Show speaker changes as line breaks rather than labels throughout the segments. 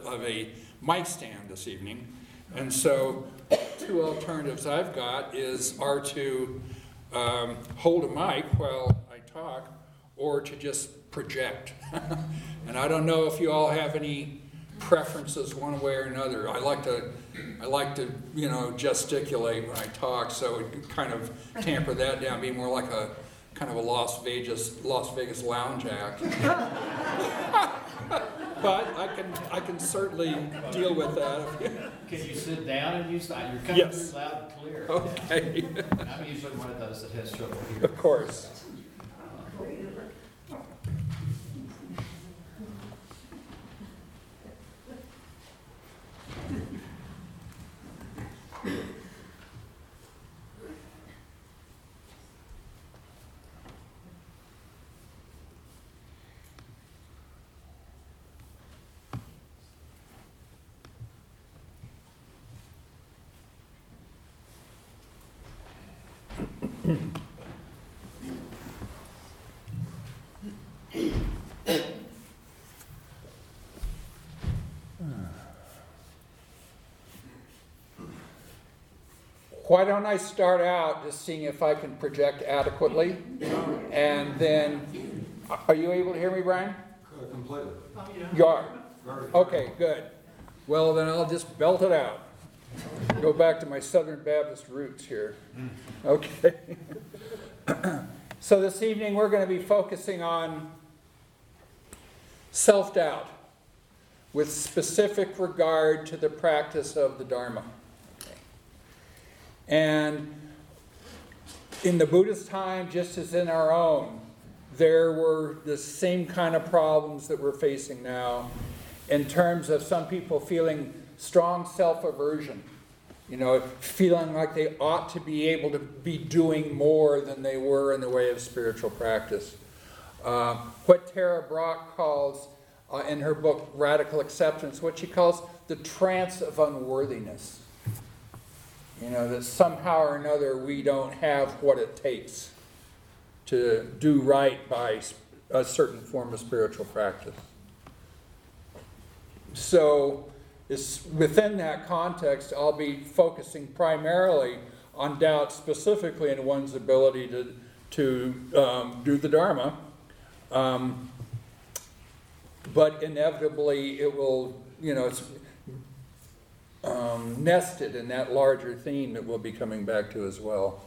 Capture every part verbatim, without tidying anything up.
of a mic stand this evening. And so two alternatives I've got is are to um, hold a mic while I talk, or to just project. And I don't know if you all have any preferences one way or another. I like to, I like to, you know, gesticulate when I talk, so it kind of tamper that down, be more like a kind of a Las Vegas, Las Vegas lounge act. But I can, I can certainly deal with that.
Can you sit down and use that? You're coming
Yes.
through loud and clear.
Okay.
I'm usually one of those that has trouble here.
Of course. Why don't I start out just seeing if I can project adequately, and then, are you able to hear me, Brian?
Uh, completely.
You are? Okay, good. Well, then I'll just belt it out. Go back to my Southern Baptist roots here. Okay. So this evening we're going to be focusing on self-doubt with specific regard to the practice of the Dharma. And in the Buddhist time, just as in our own, there were the same kind of problems that we're facing now in terms of some people feeling strong self-aversion, you know, feeling like they ought to be able to be doing more than they were in the way of spiritual practice. Uh, what Tara Brach calls, uh, in her book Radical Acceptance, what she calls the trance of unworthiness. You know, that somehow or another we don't have what it takes to do right by a certain form of spiritual practice. So, it's within that context, I'll be focusing primarily on doubt specifically in one's ability to, to um, do the Dharma. Um, but inevitably it will, you know, it's Um, nested in that larger theme that we'll be coming back to as well.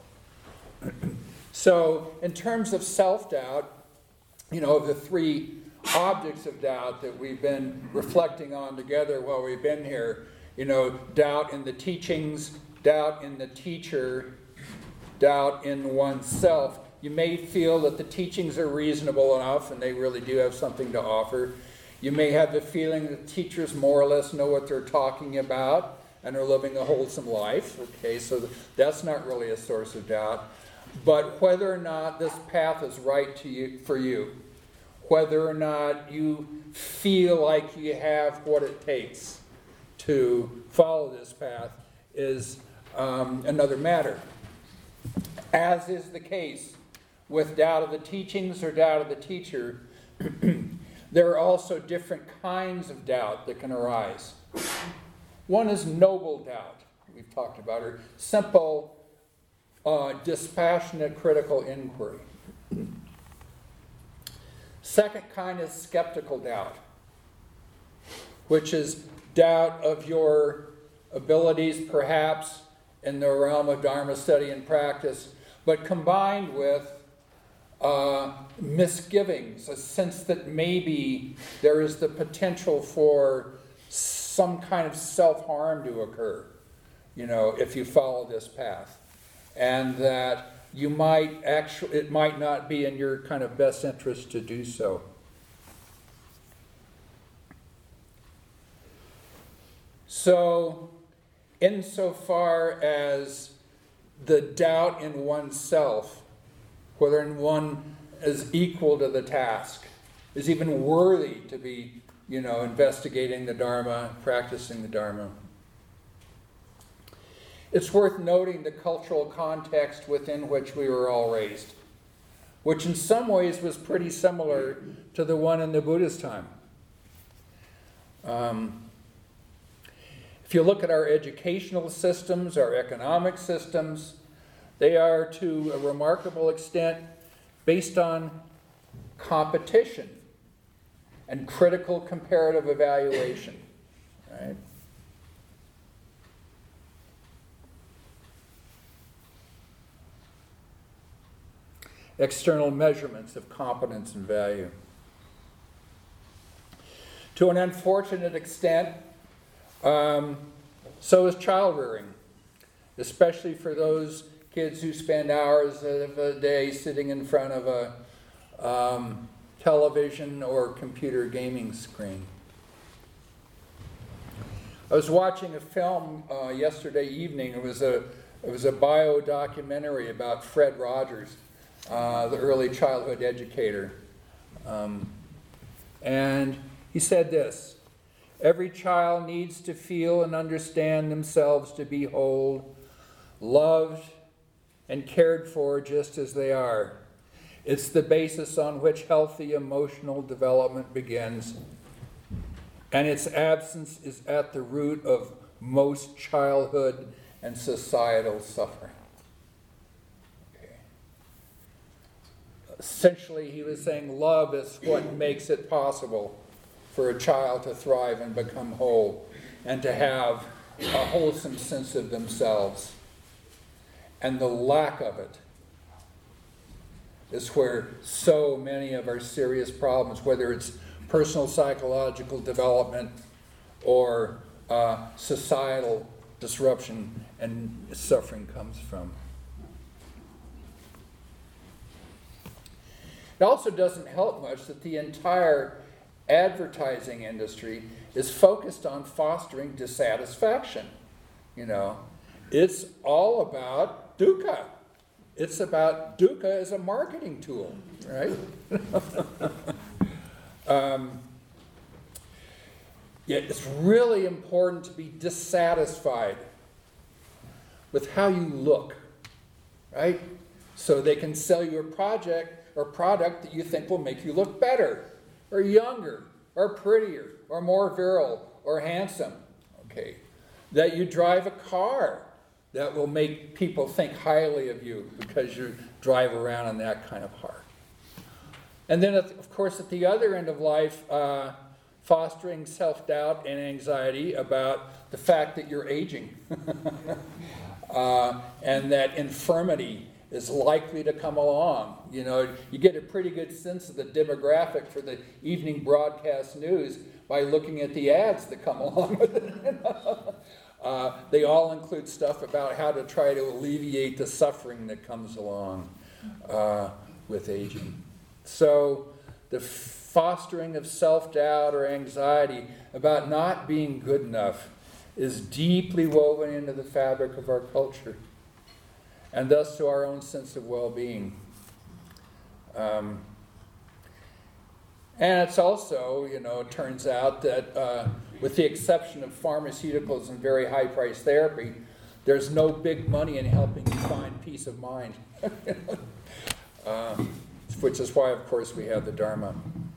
So, in terms of self-doubt, you know, the three objects of doubt that we've been reflecting on together while we've been here, you know, doubt in the teachings, doubt in the teacher, doubt in oneself. You may feel that the teachings are reasonable enough and they really do have something to offer. You may have the feeling that teachers more or less know what they're talking about and are living a wholesome life. Okay, so that's not really a source of doubt. But whether or not this path is right to you, for you, whether or not you feel like you have what it takes to follow this path is um, another matter. As is the case with doubt of the teachings or doubt of the teacher, there are also different kinds of doubt that can arise. One is noble doubt, we've talked about, or simple, uh, dispassionate critical inquiry. Second kind is skeptical doubt, which is doubt of your abilities, perhaps, in the realm of Dharma study and practice, but combined with Uh, misgivings, a sense that maybe there is the potential for some kind of self-harm to occur, you know, if you follow this path. And that you might actually, it might not be in your kind of best interest to do so. So, insofar as the doubt in oneself, whether one is equal to the task, is even worthy to be, you know, investigating the Dharma, practicing the Dharma. It's worth noting the cultural context within which we were all raised, which in some ways was pretty similar to the one in the Buddhist time. Um, If you look at our educational systems, our economic systems, they are to a remarkable extent based on competition and critical comparative evaluation, right? External measurements of competence and value. To an unfortunate extent, um, so is child rearing, especially for those kids who spend hours of a day sitting in front of a um, television or computer gaming screen. I was watching a film uh, yesterday evening. It was a it was a bio documentary about Fred Rogers, uh, the early childhood educator, um, and he said this: "Every child needs to feel and understand themselves to be whole, loved, and cared for just as they are. It's the basis on which healthy emotional development begins, and its absence is at the root of most childhood and societal suffering." Okay. Essentially, he was saying love is what makes it possible for a child to thrive and become whole and to have a wholesome sense of themselves. And the lack of it is where so many of our serious problems, whether it's personal psychological development or uh, societal disruption and suffering, comes from. It also doesn't help much that the entire advertising industry is focused on fostering dissatisfaction. You know, it's all about dukkha. It's about dukkha as a marketing tool, right? um, yet it's really important to be dissatisfied with how you look, right? So they can sell you a project or product that you think will make you look better, or younger, or prettier, or more virile, or handsome, okay? That you drive a car that will make people think highly of you because you drive around in that kind of car. And then, of course, at the other end of life, uh, fostering self-doubt and anxiety about the fact that you're aging uh, and that infirmity is likely to come along. You know, you get a pretty good sense of the demographic for the evening broadcast news by looking at the ads that come along with it. You know? uh, they all include stuff about how to try to alleviate the suffering that comes along uh, with aging. So the fostering of self-doubt or anxiety about not being good enough is deeply woven into the fabric of our culture, and thus to our own sense of well-being. Um, and it's also, you know, it turns out that uh, with the exception of pharmaceuticals and very high-priced therapy, there's no big money in helping you find peace of mind. uh, which is why, of course, we have the Dharma.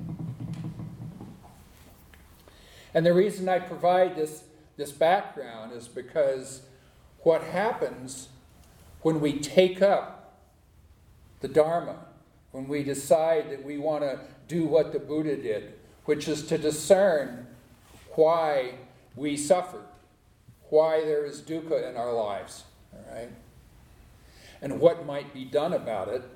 And the reason I provide this, this background is because what happens when we take up the Dharma, when we decide that we want to do what the Buddha did, which is to discern why we suffer, why there is dukkha in our lives, all right, and what might be done about it,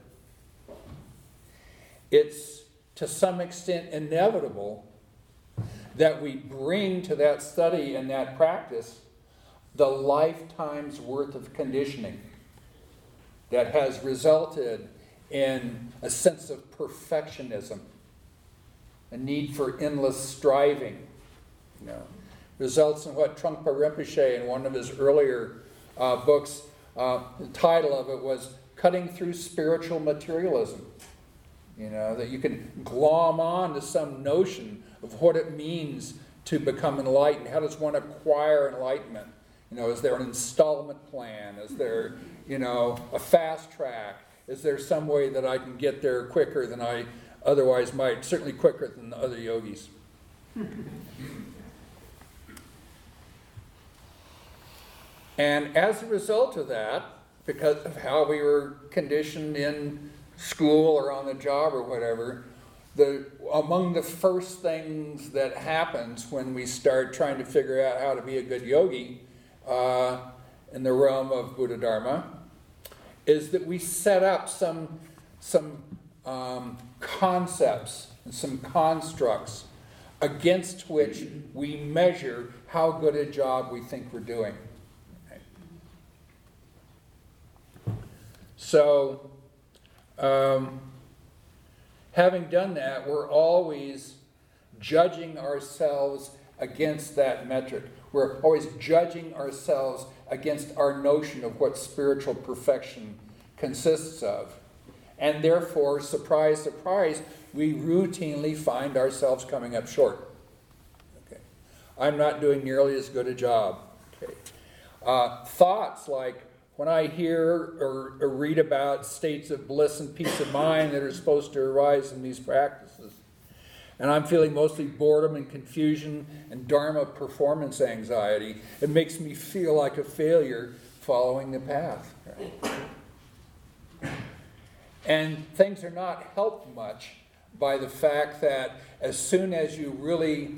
it's to some extent inevitable that we bring to that study and that practice the lifetime's worth of conditioning that has resulted in a sense of perfectionism, a need for endless striving. You know, results in what Trungpa Rinpoche, in one of his earlier uh, books, uh, the title of it was Cutting Through Spiritual Materialism. You know, that you can glom on to some notion of what it means to become enlightened. How does one acquire enlightenment? You know, is there an installment plan? Is there, you know, a fast track? Is there some way that I can get there quicker than I otherwise might? Certainly quicker than the other yogis. And as a result of that, because of how we were conditioned in school or on the job or whatever, the among the first things that happens when we start trying to figure out how to be a good yogi uh, in the realm of Buddha Dharma is that we set up some some um, concepts and some constructs against which we measure how good a job we think we're doing. So, um, having done that, we're always judging ourselves against that metric. We're always judging ourselves against our notion of what spiritual perfection consists of. And therefore, surprise, surprise, we routinely find ourselves coming up short. Okay. I'm not doing nearly as good a job. Okay. Uh, thoughts like, when I hear or, or read about states of bliss and peace of mind that are supposed to arise in these practices, and I'm feeling mostly boredom and confusion and Dharma performance anxiety, it makes me feel like a failure following the path. Right? And things are not helped much by the fact that as soon as you really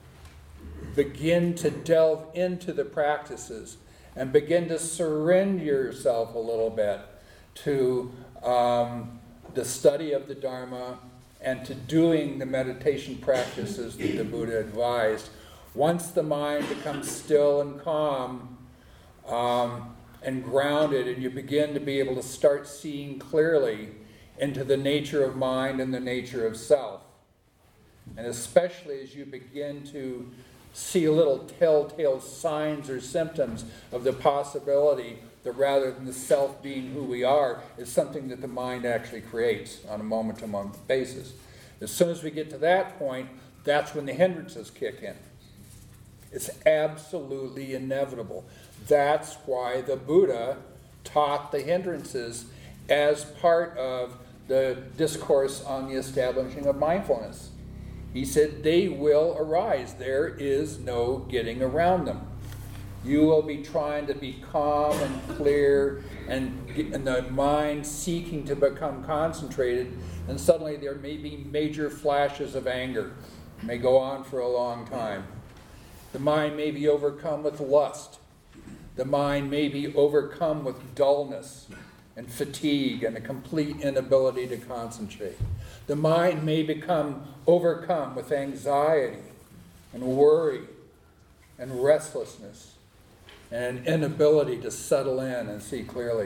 begin to delve into the practices and begin to surrender yourself a little bit to um, the study of the Dharma and to doing the meditation practices that the Buddha advised, once the mind becomes still and calm um, and grounded, and you begin to be able to start seeing clearly into the nature of mind and the nature of self, and especially as you begin to see little telltale signs or symptoms of the possibility that rather than the self being who we are, is something that the mind actually creates on a moment-to-moment basis. As soon as we get to that point, that's when the hindrances kick in. It's absolutely inevitable. That's why the Buddha taught the hindrances as part of the discourse on the establishing of mindfulness. He said they will arise. There is no getting around them. You will be trying to be calm and clear and, and the mind seeking to become concentrated, and suddenly there may be major flashes of anger. It may go on for a long time. The mind may be overcome with lust. The mind may be overcome with dullness and fatigue and a complete inability to concentrate. The mind may become overcome with anxiety and worry and restlessness and an inability to settle in and see clearly.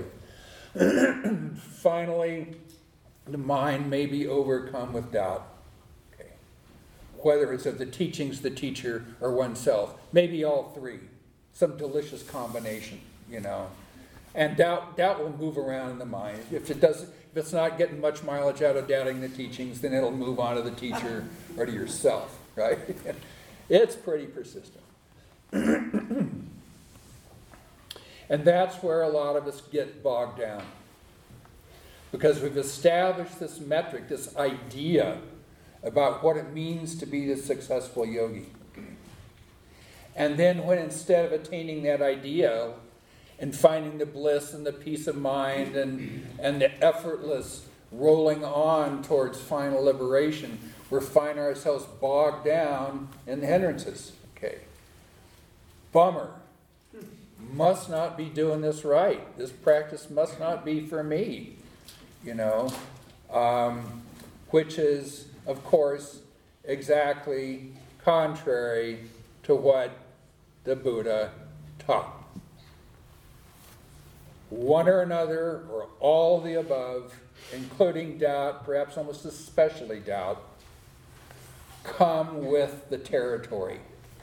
Finally, the mind may be overcome with doubt. Okay. Whether it's of the teachings, the teacher, or oneself. Maybe all three. Some delicious combination, you know. And doubt, doubt will move around in the mind. If it does, if it's not getting much mileage out of doubting the teachings, then it'll move on to the teacher or to yourself, right? It's pretty persistent. And that's where a lot of us get bogged down. Because we've established this metric, this idea about what it means to be the successful yogi. And then when instead of attaining that idea, and finding the bliss and the peace of mind and, and the effortless rolling on towards final liberation, we find ourselves bogged down in the hindrances. Okay. Bummer. Must not be doing this right. This practice must not be for me. You know, um, which is, of course, exactly contrary to what the Buddha taught. One or another, or all the above, including doubt, perhaps almost especially doubt, come with the territory.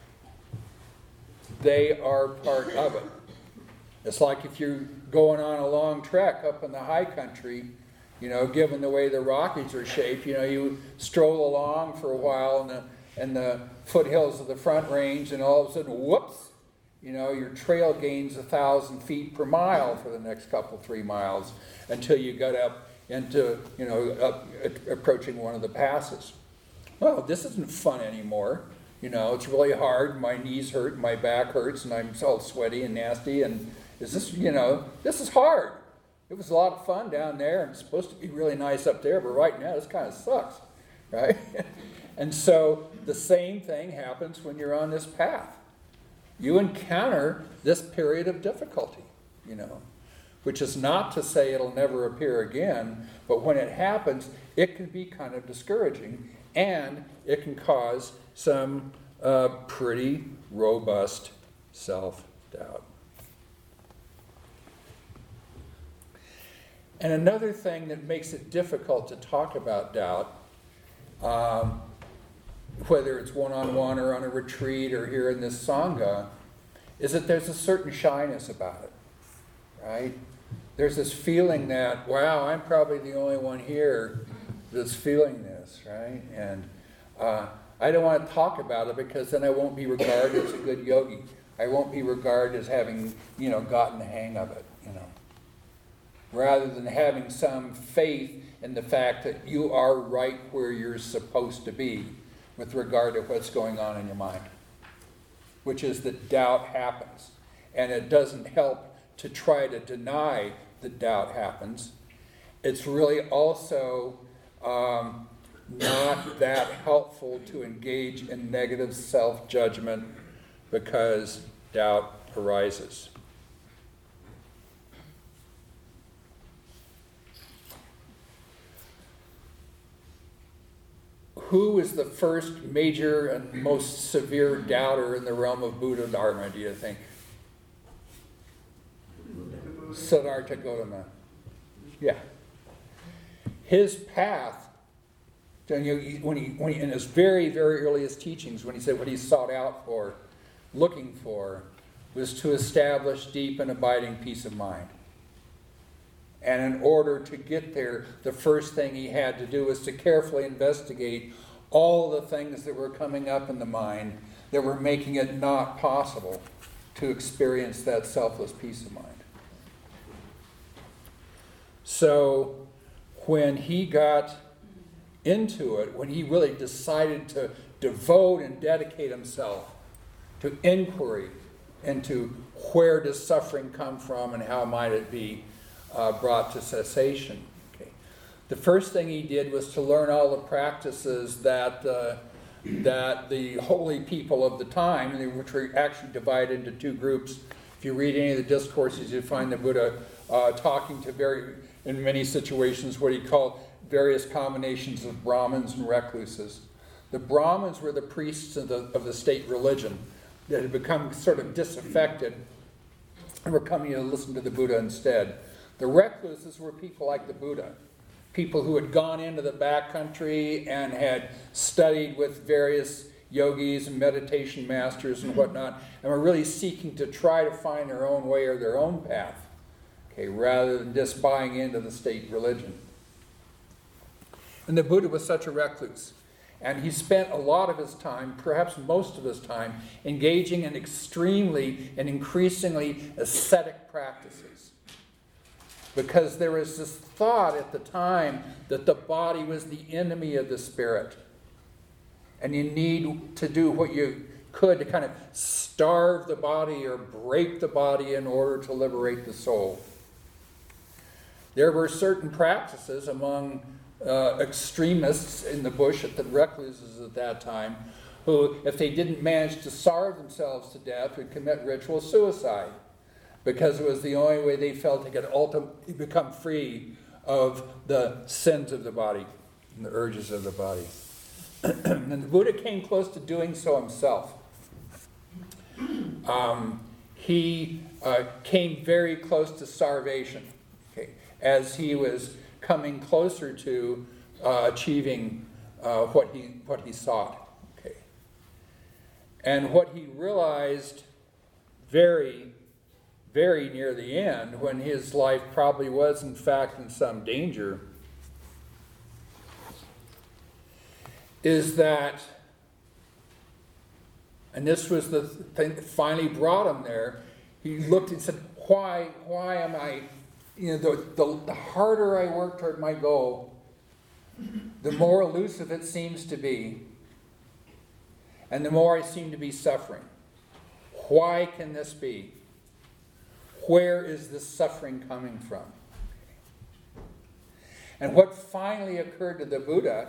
They are part of it. It's like if you're going on a long trek up in the high country, you know, given the way the Rockies are shaped, you know, you stroll along for a while in the, in the foothills of the Front Range, and all of a sudden, whoops, you know, your trail gains a thousand feet per mile for the next couple, three miles until you got up into, you know, up, approaching one of the passes. Well, this isn't fun anymore. You know, it's really hard, my knees hurt, my back hurts, and I'm all sweaty and nasty, and is this, you know, this is hard. It was a lot of fun down there, and it's supposed to be really nice up there, but right now this kind of sucks, right? And so the same thing happens when you're on this path. You encounter this period of difficulty, you know, which is not to say it'll never appear again, but when it happens, it can be kind of discouraging, and it can cause some uh, pretty robust self-doubt. And another thing that makes it difficult to talk about doubt, um, whether it's one-on-one or on a retreat or here in this Sangha, is that there's a certain shyness about it, right? There's this feeling that, wow, I'm probably the only one here that's feeling this, right? And uh, I don't want to talk about it because then I won't be regarded as a good yogi. I won't be regarded as having, you know, gotten the hang of it, you know. Rather than having some faith in the fact that you are right where you're supposed to be with regard to what's going on in your mind, which is that doubt happens. And it doesn't help to try to deny that doubt happens. It's really also um, not that helpful to engage in negative self-judgment because doubt arises. Who is the first major and most severe doubter in the realm of Buddha Dharma, do you think? Siddhartha Gautama. Yeah. His path, when he, when he, in his very, very earliest teachings, when he said what he sought out for, looking for, was to establish deep and abiding peace of mind. And in order to get there, the first thing he had to do was to carefully investigate all the things that were coming up in the mind that were making it not possible to experience that selfless peace of mind. So when he got into it, when he really decided to devote and dedicate himself to inquiry into where does suffering come from and how might it be uh, brought to cessation, okay. The first thing he did was to learn all the practices that uh, that the holy people of the time, which were actually divided into two groups. If you read any of the discourses, you find the Buddha uh, talking to very, in many situations, what he called various combinations of Brahmins and recluses. The Brahmins were the priests of the, of the state religion that had become sort of disaffected and were coming to listen to the Buddha instead. The recluses were people like the Buddha, people who had gone into the backcountry and had studied with various yogis and meditation masters and whatnot, and were really seeking to try to find their own way or their own path, okay, rather than just buying into the state religion. And the Buddha was such a recluse. And he spent a lot of his time, perhaps most of his time, engaging in extremely and increasingly ascetic practices. Because there was this thought at the time that the body was the enemy of the spirit. And you need to do what you could to kind of starve the body or break the body in order to liberate the soul. There were certain practices among Uh, extremists in the bush, at the recluses at that time, who, if they didn't manage to starve themselves to death, would commit ritual suicide, because it was the only way they felt they could ultimately become free of the sins of the body and the urges of the body. And the Buddha came close to doing so himself. Um, he uh, came very close to starvation, okay, as he was coming closer to uh, achieving uh, what he what he sought. Okay. And what he realized very, very near the end, when his life probably was in fact in some danger, is that, and this was the thing that finally brought him there, he looked and said, why, why am I, you know, the, the, the harder I work toward my goal, the more elusive it seems to be. and the more I seem to be suffering. Why can this be? Where is this suffering coming from? And what finally occurred to the Buddha,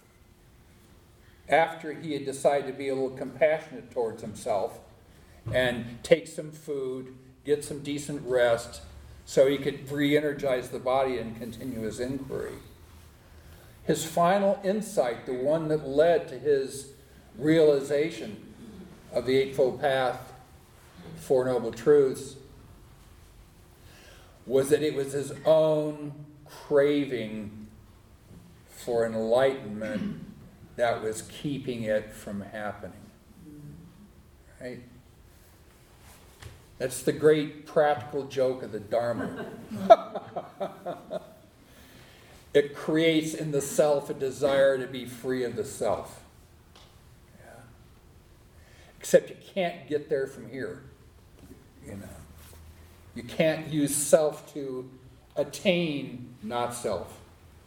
after he had decided to be a little compassionate towards himself and take some food, get some decent rest, so he could re-energize the body and continue his inquiry. His final insight, the one that led to his realization of the Eightfold Path, Four Noble Truths, was that it was his own craving for enlightenment that was keeping it from happening. Right? That's the great practical joke of the Dharma. It creates in the self a desire to be free of the self. Yeah. Except you can't get there from here. You know. You can't use self to attain not self.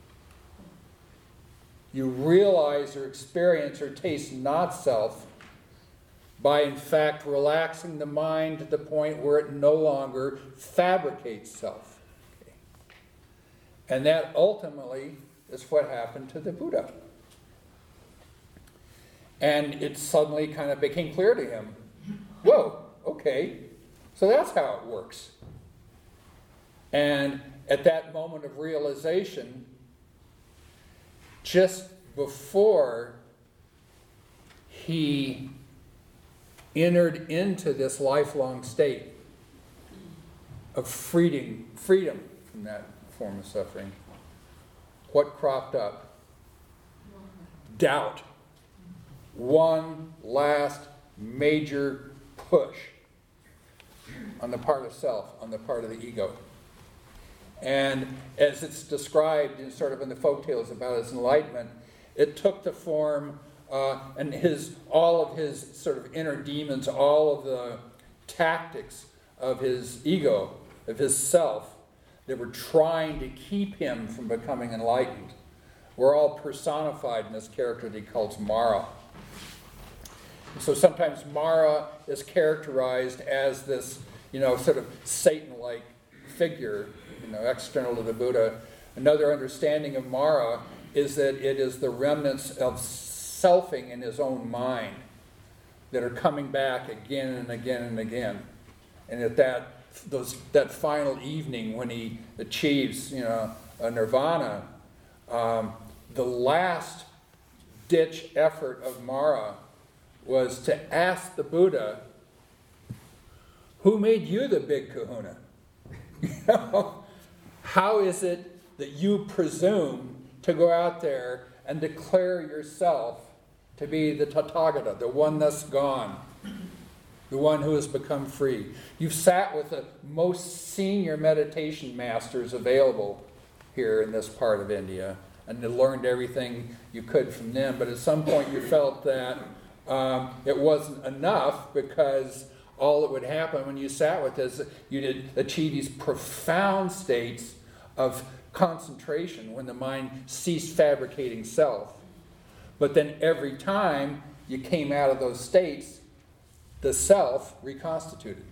You realize or experience or taste not self by in fact relaxing the mind to the point where it no longer fabricates self. Okay. And that ultimately is what happened to the Buddha. And it suddenly kind of became clear to him, whoa, okay, so that's how it works. And at that moment of realization, just before he entered into this lifelong state of freedom, freedom from that form of suffering, what cropped up? Doubt. One last major push on the part of self, on the part of the ego. And as it's described in sort of in the folktales about his enlightenment, it took the form uh, and his all of his sort of inner demons, all of the tactics of his ego, of his self, that were trying to keep him from becoming enlightened, were all personified in this character that he calls Mara. So sometimes Mara is characterized as this, you know, sort of Satan-like figure, you know, external to the Buddha. Another understanding of Mara is that it is the remnants of selfing in his own mind that are coming back again and again and again. And at that those that final evening when he achieves, you know, a nirvana, um, the last ditch effort of Mara was to ask the Buddha, who made you the big kahuna? You know, how is it that you presume to go out there and declare yourself to be the Tathagata, the one that's gone, the one who has become free? You've sat with the most senior meditation masters available here in this part of India and learned everything you could from them, but at some point you felt that um, it wasn't enough, because all that would happen when you sat with this, you did achieve these profound states of concentration when the mind ceased fabricating self. But then every time you came out of those states, the self reconstituted.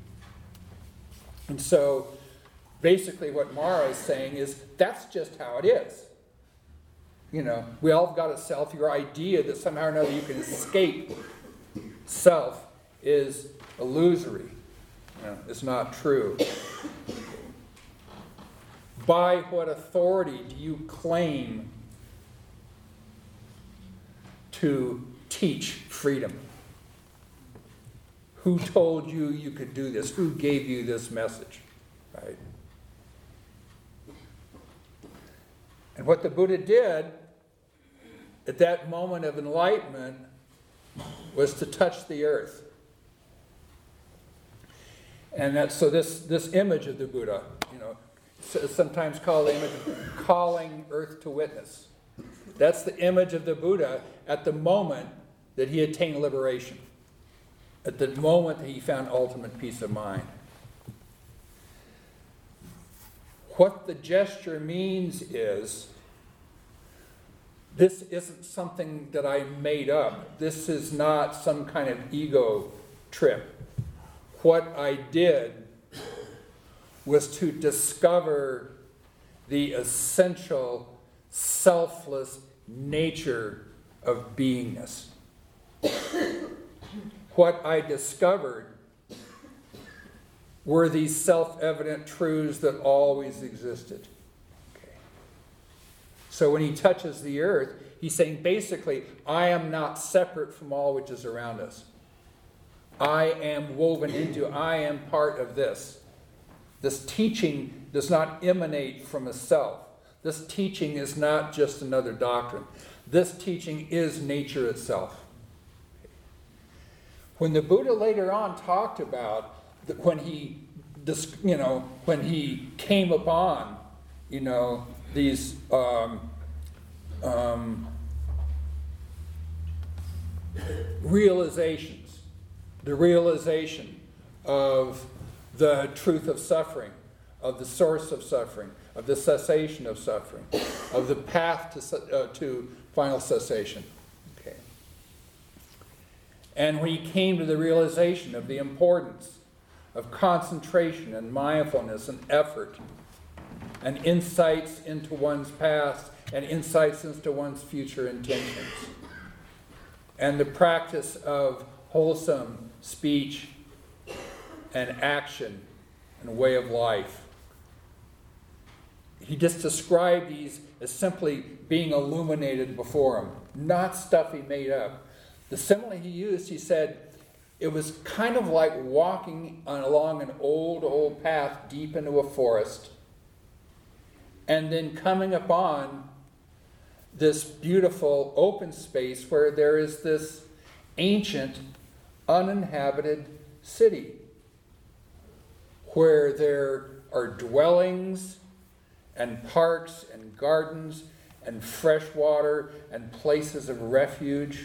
And so basically what Mara is saying is that's just how it is. You know, we all have got a self. Your idea that somehow or another you can escape self is illusory. You know, it's not true. By what authority do you claim to teach freedom? Who told you you could do this? Who gave you this message? Right? And what the Buddha did at that moment of enlightenment was to touch the earth. And that's so this this image of the Buddha, you know, sometimes called the image of calling earth to witness. That's the image of the Buddha at the moment that he attained liberation, at the moment that he found ultimate peace of mind. What the gesture means is, this isn't something that I made up. This is not some kind of ego trip. What I did was to discover the essential, selfless nature of beingness. What I discovered were these self-evident truths that always existed. Okay. So when he touches the earth, he's saying basically, I am not separate from all which is around us. I am woven into, I am part of this. This teaching does not emanate from a self. This teaching is not just another doctrine. This teaching is nature itself. When the Buddha later on talked about that when he, you know, when he came upon, you know, these um, um, realizations, the realization of the truth of suffering, of the source of suffering, of the cessation of suffering, of the path to, uh, to final cessation. Okay. And when he came to the realization of the importance of concentration and mindfulness and effort and insights into one's past and insights into one's future intentions and the practice of wholesome speech and action and way of life. He just described these as simply being illuminated before him, not stuff he made up. The simile he used, he said, it was kind of like walking on, along an old, old path deep into a forest and then coming upon this beautiful open space where there is this ancient, uninhabited city where there are dwellings and parks and gardens and fresh water and places of refuge.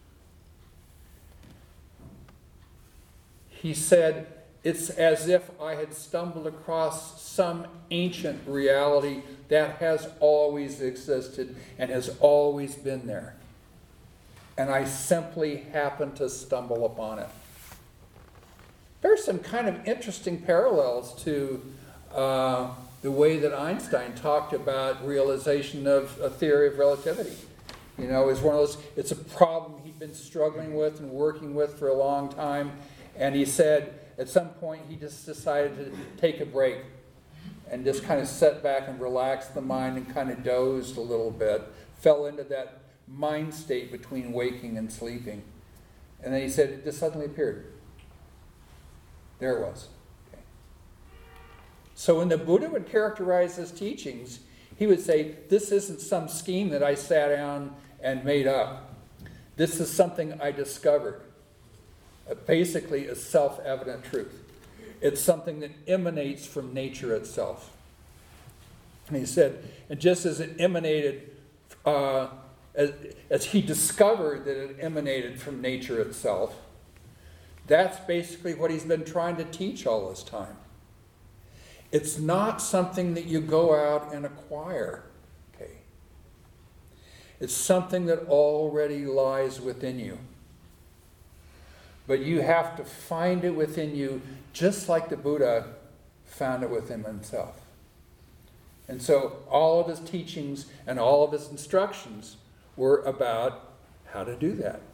He said, it's as if I had stumbled across some ancient reality that has always existed and has always been there. And I simply happened to stumble upon it. There's some kind of interesting parallels to uh, the way that Einstein talked about realization of a theory of relativity. You know, it's one of those, it's a problem he'd been struggling with and working with for a long time. And he said at some point he just decided to take a break and just kind of sit back and relax the mind and kind of dozed a little bit, fell into that mind state between waking and sleeping. And then he said it just suddenly appeared. There it was. Okay. So when the Buddha would characterize his teachings, he would say, this isn't some scheme that I sat down and made up. This is something I discovered. Uh, basically a self-evident truth. It's something that emanates from nature itself. And he said, and just as it emanated, uh, as, as he discovered that it emanated from nature itself, that's basically what he's been trying to teach all this time. It's not something that you go out and acquire. Okay? It's something that already lies within you. But you have to find it within you just like the Buddha found it within himself. And so all of his teachings and all of his instructions were about how to do that.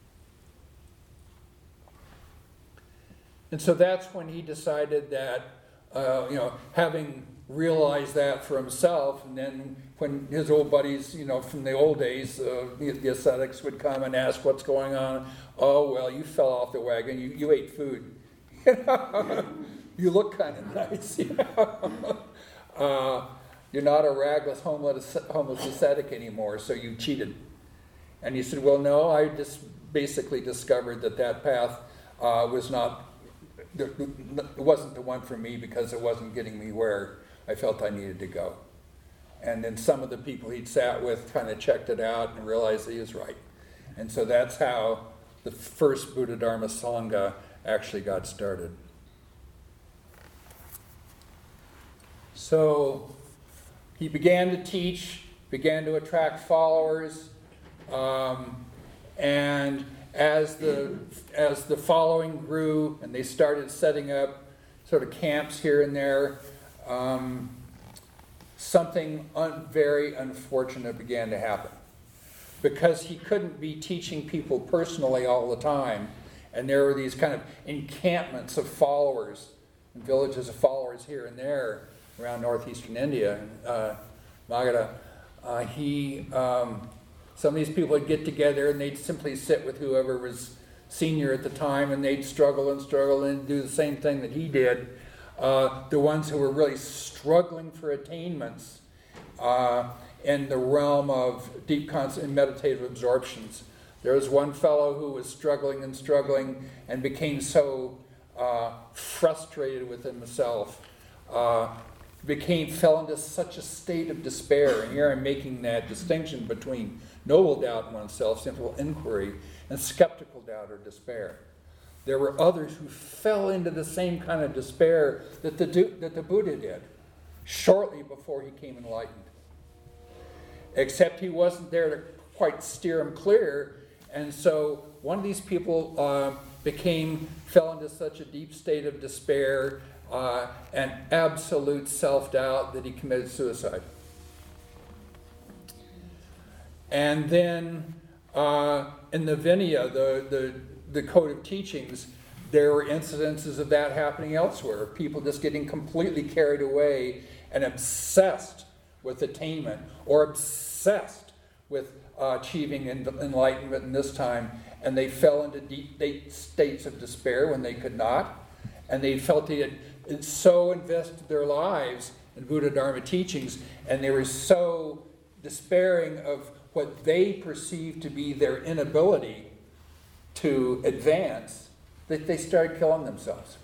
And so that's when he decided that, uh, you know, having realized that for himself, and then when his old buddies, you know, from the old days, uh, the, the ascetics would come and ask what's going on. Oh, well, you fell off the wagon. You, you ate food. You know? You look kind of nice. You know? uh, you're not a ragless, homeless, homeless ascetic anymore, so you cheated. And he said, well, no, I just basically discovered that that path uh, was not, it wasn't the one for me because it wasn't getting me where I felt I needed to go. And then some of the people he'd sat with kind of checked it out and realized that he was right. And so that's how the first Buddha Dharma Sangha actually got started. So he began to teach began to attract followers, um, and as the as the following grew and they started setting up sort of camps here and there, um, something un- very unfortunate began to happen. Because he couldn't be teaching people personally all the time, and there were these kind of encampments of followers, and villages of followers here and there around northeastern India, uh, Magadha. Uh, he, um, some of these people would get together and they'd simply sit with whoever was senior at the time, and they'd struggle and struggle and do the same thing that he did. Uh, the ones who were really struggling for attainments uh, in the realm of deep constant and meditative absorptions. There was one fellow who was struggling and struggling and became so uh, frustrated with himself, uh, became fell into such a state of despair. And here I'm making that distinction between noble doubt in oneself, simple inquiry, and skeptical doubt or despair. There were others who fell into the same kind of despair that the, that the Buddha did shortly before he came enlightened. Except he wasn't there to quite steer him clear, and so one of these people uh, became, fell into such a deep state of despair uh, and absolute self-doubt that he committed suicide. And then uh, in the Vinaya, the, the, the Code of Teachings, there were incidences of that happening elsewhere. People just getting completely carried away and obsessed with attainment, or obsessed with uh, achieving enlightenment in this time, and they fell into deep, deep states of despair when they could not, and they felt they had so invested their lives in Buddha Dharma teachings, and they were so despairing of what they perceived to be their inability to advance, that they started killing themselves.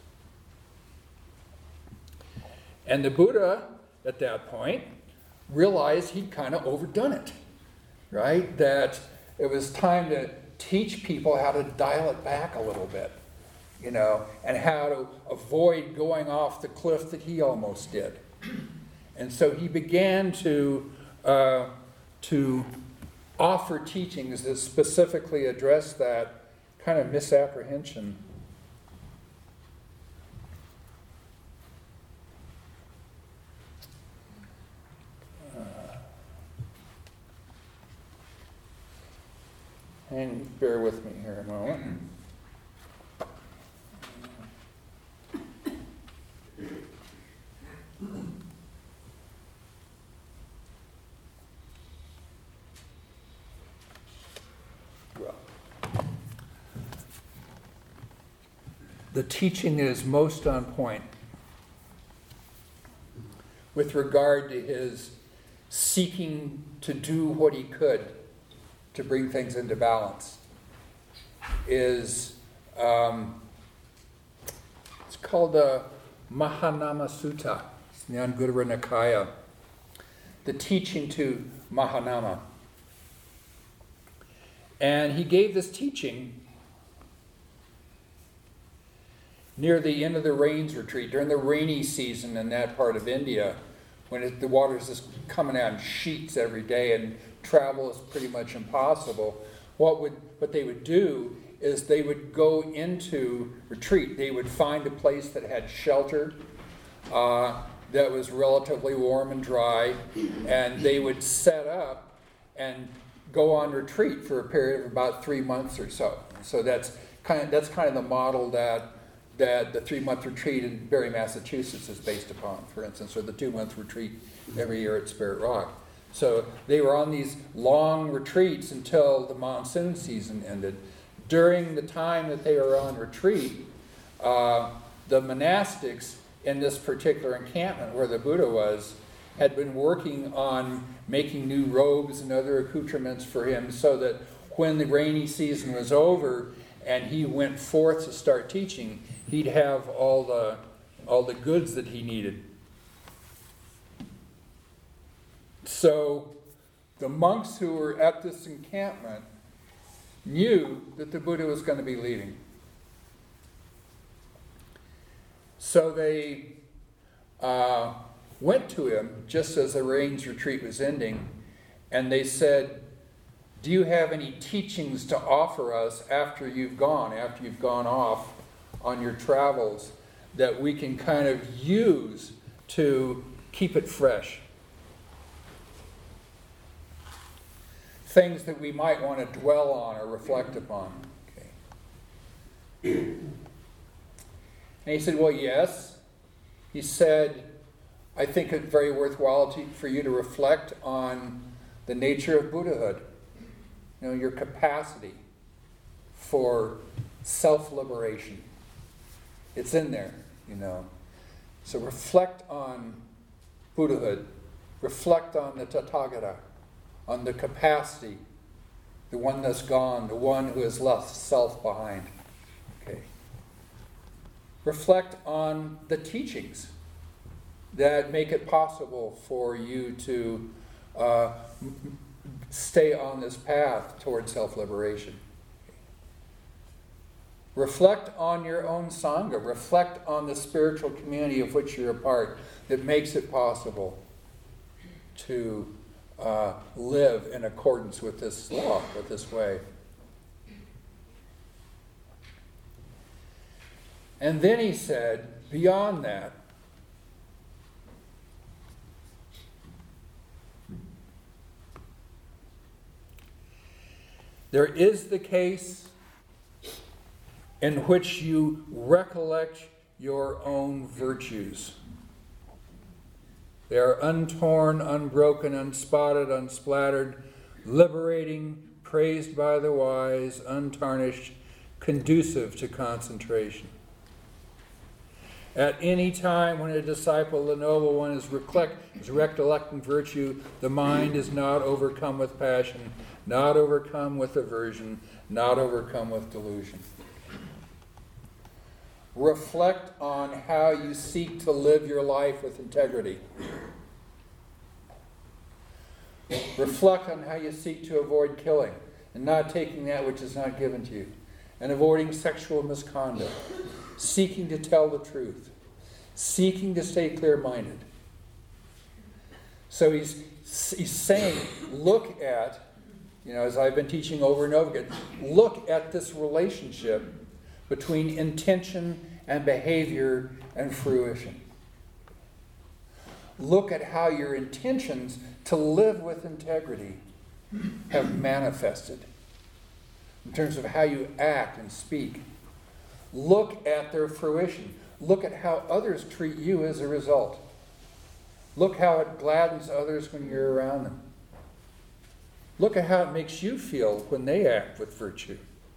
And the Buddha, at that point, realized he'd kind of overdone it, right? That it was time to teach people how to dial it back a little bit, you know, and how to avoid going off the cliff that he almost did. And so he began to, uh, to offer teachings that specifically address that kind of misapprehension. And bear with me here a moment. Well, the teaching is most on point with regard to his seeking to do what he could to bring things into balance. Is um, it's called the Mahanama Sutta. It's in the Anguttara Nikaya. The teaching to Mahanama. And he gave this teaching near the end of the rains retreat, during the rainy season in that part of India, when it, the water's just coming out in sheets every day and travel is pretty much impossible. What would what they would do is they would go into retreat. They would find a place that had shelter, uh, that was relatively warm and dry, and they would set up and go on retreat for a period of about three months or so. So that's kind of that's kind of the model that that the three-month retreat in Barre, Massachusetts is based upon, for instance, or the two-month retreat every year at Spirit Rock. So they were on these long retreats until the monsoon season ended. During the time that they were on retreat, uh, the monastics in this particular encampment where the Buddha was had been working on making new robes and other accoutrements for him so that when the rainy season was over and he went forth to start teaching, he'd have all the, all the goods that he needed. So the monks who were at this encampment knew that the Buddha was going to be leaving. So they uh, went to him just as the rains retreat was ending and they said, do you have any teachings to offer us after you've gone, after you've gone off on your travels, that we can kind of use to keep it fresh? Things that we might want to dwell on or reflect upon. Okay. And he said, well, yes. He said, I think it's very worthwhile to, for you to reflect on the nature of Buddhahood. You know, your capacity for self-liberation. It's in there, you know. So reflect on Buddhahood. Reflect on the Tathagata, on the capacity, the one that's gone, the one who has left self behind. Okay. Reflect on the teachings that make it possible for you to uh, stay on this path toward self-liberation. Reflect on your own Sangha. Reflect on the spiritual community of which you're a part that makes it possible to uh, live in accordance with this law, with this way. And then he said, beyond that, there is the case in which you recollect your own virtues. They are untorn, unbroken, unspotted, unsplattered, liberating, praised by the wise, untarnished, conducive to concentration. At any time when a disciple of the Noble One is, recollect, is recollecting virtue, the mind is not overcome with passion, not overcome with aversion, not overcome with delusion. Reflect on how you seek to live your life with integrity. Reflect on how you seek to avoid killing and not taking that which is not given to you, and avoiding sexual misconduct, seeking to tell the truth, seeking to stay clear-minded. So he's, he's saying, look at, you know, as I've been teaching over and over again, look at this relationship between intention and behavior and fruition. Look at how your intentions to live with integrity have manifested in terms of how you act and speak. Look at their fruition. Look at how others treat you as a result. Look how it gladdens others when you're around them. Look at how it makes you feel when they act with virtue.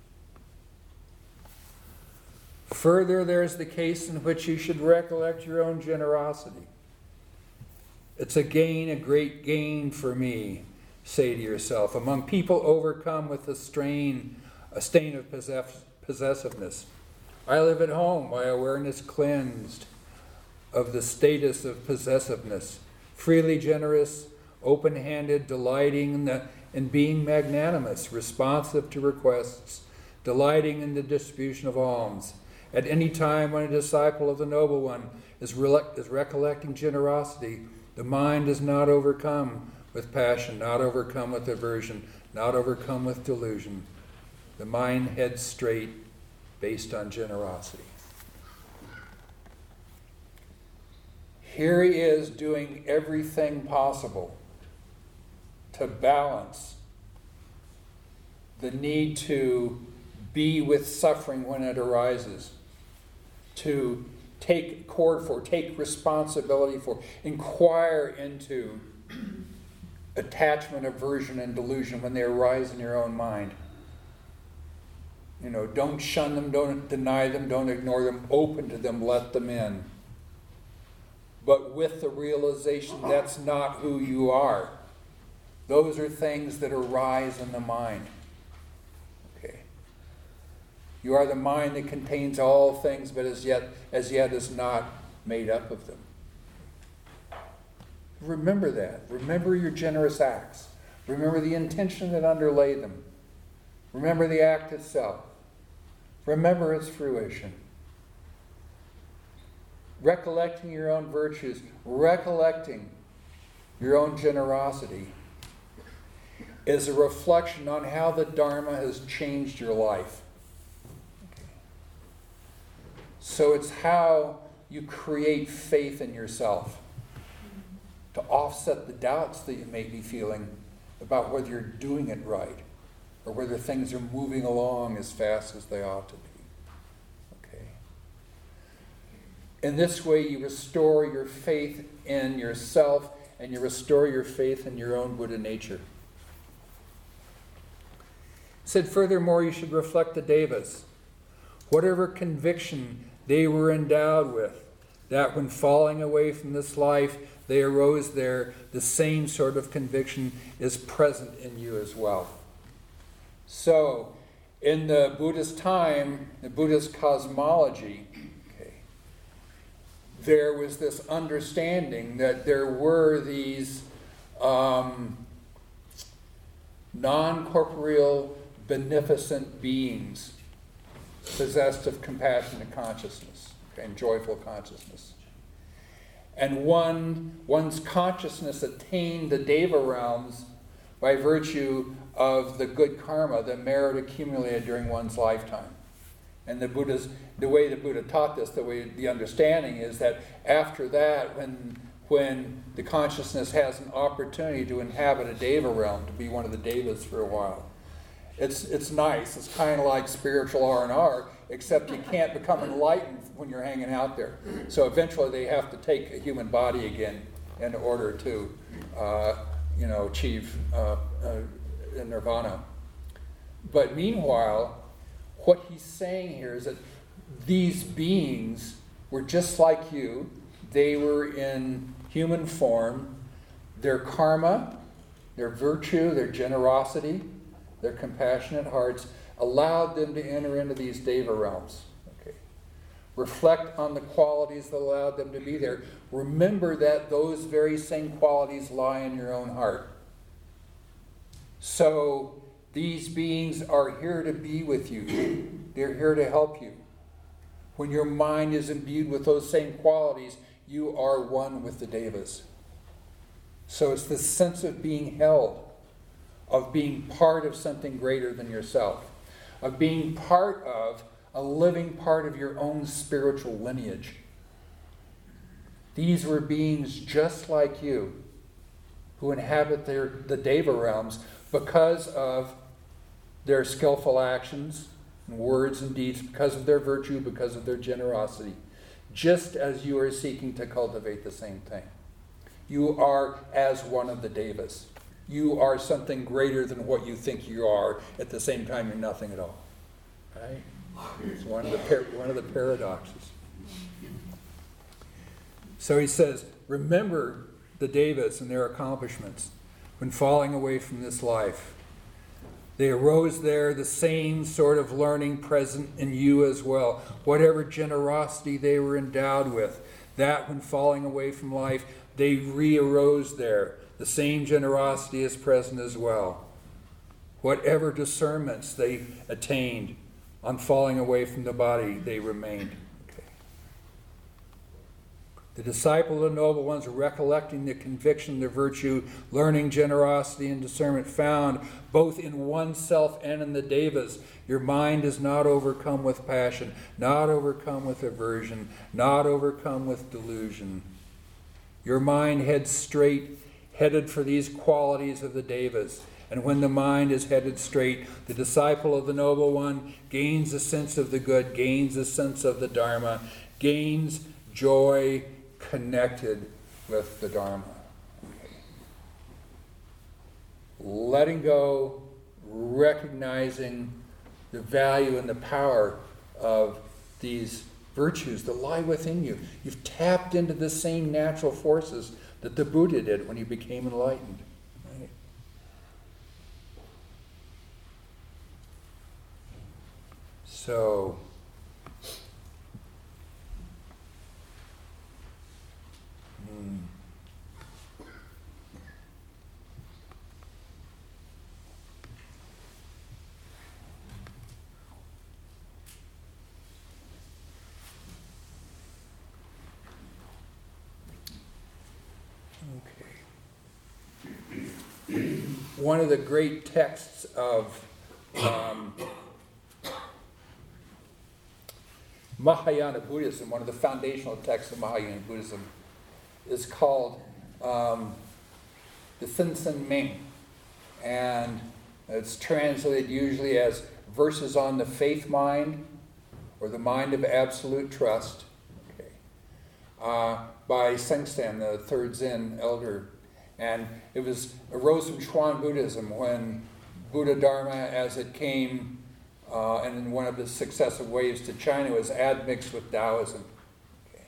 Further, there's the case in which you should recollect your own generosity. It's a gain, a great gain for me, say to yourself, among people overcome with a strain, a stain of possess- possessiveness. I live at home, my awareness cleansed of the status of possessiveness, freely generous, open-handed, delighting in, the, in being magnanimous, responsive to requests, delighting in the distribution of alms. At any time when a disciple of the Noble One is, re- is recollecting generosity, the mind is not overcome with passion, not overcome with aversion, not overcome with delusion. The mind heads straight based on generosity. Here he is doing everything possible to balance the need to be with suffering when it arises, to take cord for, take responsibility for, inquire into attachment, aversion, and delusion when they arise in your own mind. You know, don't shun them, don't deny them, don't ignore them, open to them, let them in. But with the realization that's not who you are. Those are things that arise in the mind. Okay. You are the mind that contains all things, but as yet, as yet is not made up of them. Remember that. Remember your generous acts. Remember the intention that underlay them. Remember the act itself. Remember its fruition. Recollecting your own virtues, recollecting your own generosity, is a reflection on how the Dharma has changed your life. So it's how you create faith in yourself to offset the doubts that you may be feeling about whether you're doing it right or whether things are moving along as fast as they ought to be. Okay. In this way, you restore your faith in yourself and you restore your faith in your own Buddha nature. It said, furthermore, you should reflect the Devas. Whatever conviction they were endowed with, that when falling away from this life, they arose there, the same sort of conviction is present in you as well. So, in the Buddhist time, the Buddhist cosmology, okay, there was this understanding that there were these um, non-corporeal, beneficent beings possessed of compassionate consciousness, okay, and joyful consciousness. And one, one's consciousness attained the Deva realms by virtue of the good karma, the merit accumulated during one's lifetime. And the Buddha's, the way the Buddha taught this, the way the understanding is that after that, when when the consciousness has an opportunity to inhabit a Deva realm, to be one of the Devas for a while, it's it's nice. It's kind of like spiritual R and R, except you can't become enlightened when you're hanging out there. So eventually they have to take a human body again in order to, uh, you know, achieve uh, uh, nirvana. But meanwhile, what he's saying here is that these beings were just like you. They were in human form. Their karma, their virtue, their generosity, their compassionate hearts allowed them to enter into these Deva realms. Okay. Reflect on the qualities that allowed them to be there. Remember that those very same qualities lie in your own heart. So these beings are here to be with you. They're here to help you. When your mind is imbued with those same qualities, you are one with the Devas. So it's this sense of being held, of being part of something greater than yourself, of being part of a living part of your own spiritual lineage. These were beings just like you who inhabit their, the Deva realms because of their skillful actions, and words and deeds, because of their virtue, because of their generosity, just as you are seeking to cultivate the same thing. You are as one of the Devas. You are something greater than what you think you are. At the same time, you're nothing at all. Right? It's one of the par- one of the paradoxes. So he says, remember the Devas and their accomplishments when falling away from this life. They arose there, the same sort of learning present in you as well. Whatever generosity they were endowed with, that when falling away from life, they re-arose there. The same generosity is present as well. Whatever discernments they attained on falling away from the body, they remained. Okay. The disciple of the noble ones, recollecting the conviction, the virtue, learning, generosity, and discernment found both in oneself and in the Devas. Your mind is not overcome with passion, not overcome with aversion, not overcome with delusion. Your mind heads straight, headed for these qualities of the Devas. And when the mind is headed straight, the disciple of the noble one gains a sense of the good, gains a sense of the Dharma, gains joy connected with the Dharma. Okay. Letting go, recognizing the value and the power of these virtues that lie within you. You've tapped into the same natural forces that the Buddha did when he became enlightened. Right? So, hmm. Okay. one of the great texts of um, Mahayana Buddhism, one of the foundational texts of Mahayana Buddhism, is called um, the Tsinsen Ming. And it's translated usually as Verses on the Faith Mind, or the Mind of Absolute Trust, okay, uh, by Sengstan, the third Zen elder. And it was arose from Chuan Buddhism when Buddha Dharma, as it came, uh, and in one of the successive waves to China, was admixed with Taoism. Okay.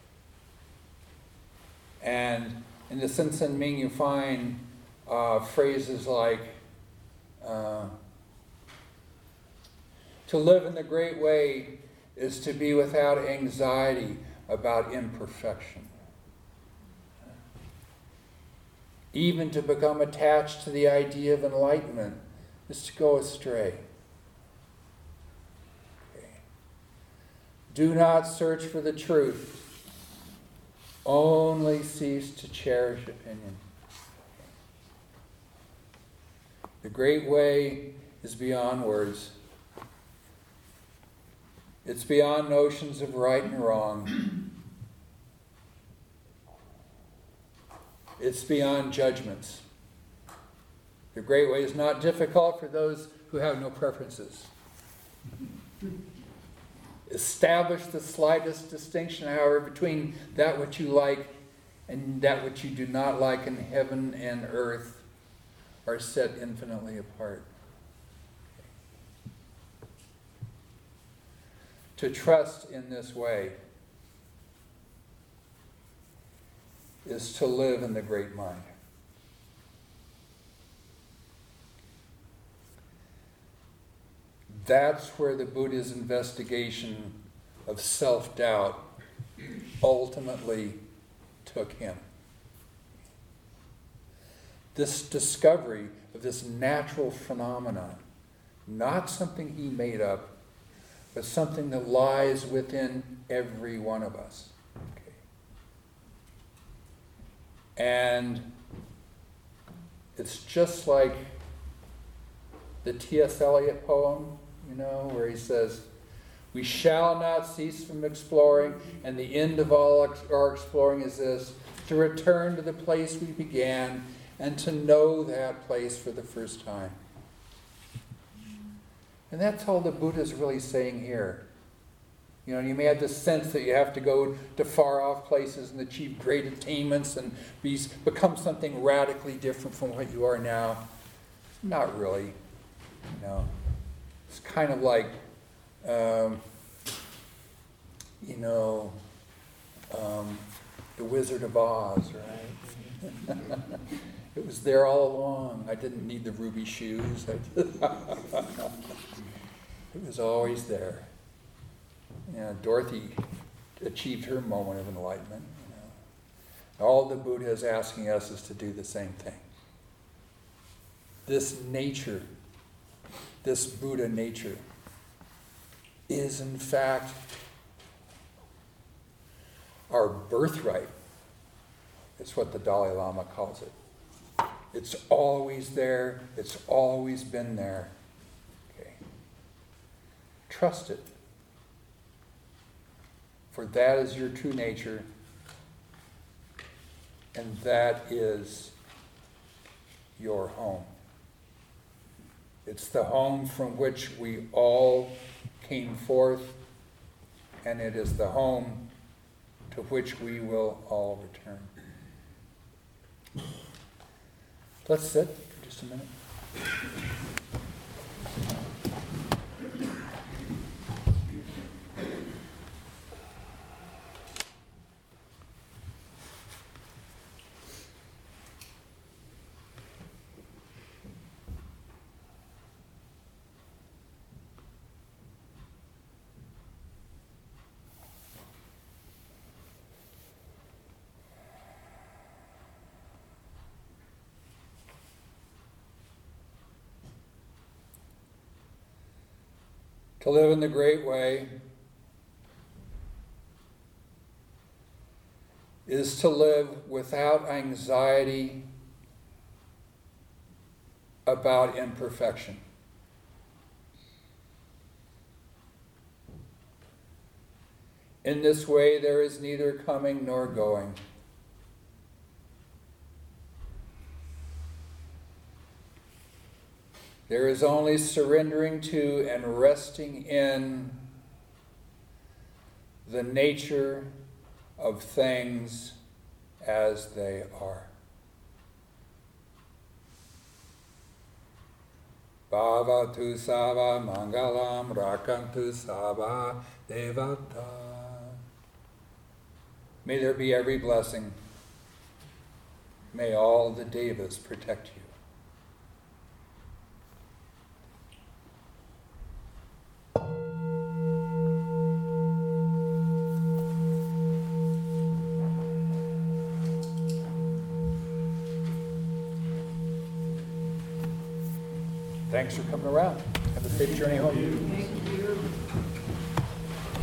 And in the Tsinsen Ming, you find uh, phrases like, uh, to live in the great way is to be without anxiety about imperfection. Even to become attached to the idea of enlightenment is to go astray. Okay. Do not search for the truth. Only cease to cherish opinion. The great way is beyond words. It's beyond notions of right and wrong. It's beyond judgments. The great way is not difficult for those who have no preferences. Establish the slightest distinction, however, between that which you like and that which you do not like, and heaven and earth are set infinitely apart. To trust in this way is to live in the great mind. That's where the Buddha's investigation of self-doubt ultimately took him. This discovery of this natural phenomenon, not something he made up, but something that lies within every one of us. Okay. And it's just like the T S Eliot poem, you know, where he says, we shall not cease from exploring, and the end of all ex- our exploring is this, to return to the place we began and to know that place for the first time. And that's all the Buddha is really saying here. You know, you may have this sense that you have to go to far-off places and achieve great attainments and be, become something radically different from what you are now. Not really. You know, it's kind of like, um, you know, um, the Wizard of Oz, right? It was there all along. I didn't need the ruby shoes. I just it was always there. You know, Dorothy achieved her moment of enlightenment. You know. All the Buddha is asking us is to do the same thing. This nature, this Buddha nature, is in fact our birthright. It's what the Dalai Lama calls it. It's always there. It's always been there. Okay. Trust it. For that is your true nature. And that is your home. It's the home from which we all came forth. And it is the home to which we will all return. Let's sit for just a minute. To live in the great way is to live without anxiety about imperfection. In this way there is neither coming nor going. There is only surrendering to and resting in the nature of things as they are. Bhavatu Sava Mangalam Rakantu Sava Devata. May there be every blessing. May all the Devas protect you. Thanks for coming around. Have a safe journey home.